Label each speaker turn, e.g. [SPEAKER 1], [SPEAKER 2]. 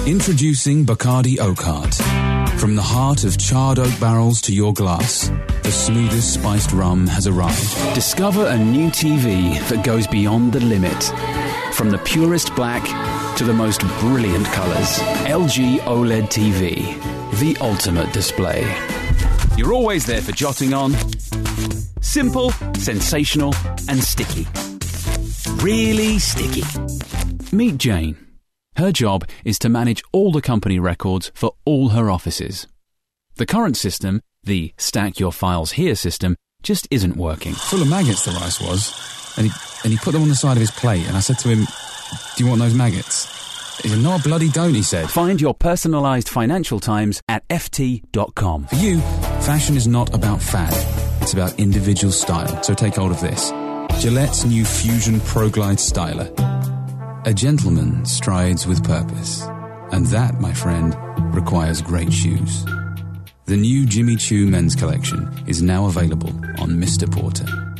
[SPEAKER 1] Introducing Bacardi Oak Heart. From the heart of charred oak barrels to your glass, the smoothest spiced rum has arrived.
[SPEAKER 2] Discover a new TV that goes beyond the limit. From the purest black to the most brilliant colours. LG OLED TV, the ultimate display. You're always there for jotting on. Simple, sensational, and sticky. Really sticky. Meet Jane. Her job is to manage all the company records for all her offices. The current system, the Stack Your Files Here system, just isn't working.
[SPEAKER 1] Full of maggots the rice was, and he put them on the side of his plate, and I said to him, "Do you want those maggots?" He said, "No, I bloody don't," he said.
[SPEAKER 2] Find your personalised Financial Times at ft.com.
[SPEAKER 1] For you, fashion is not about fad. It's about individual style. So take hold of this. Gillette's new Fusion Pro Glide Styler. A gentleman strides with purpose. And that, my friend, requires great shoes. The new Jimmy Choo men's collection is now available on Mr. Porter.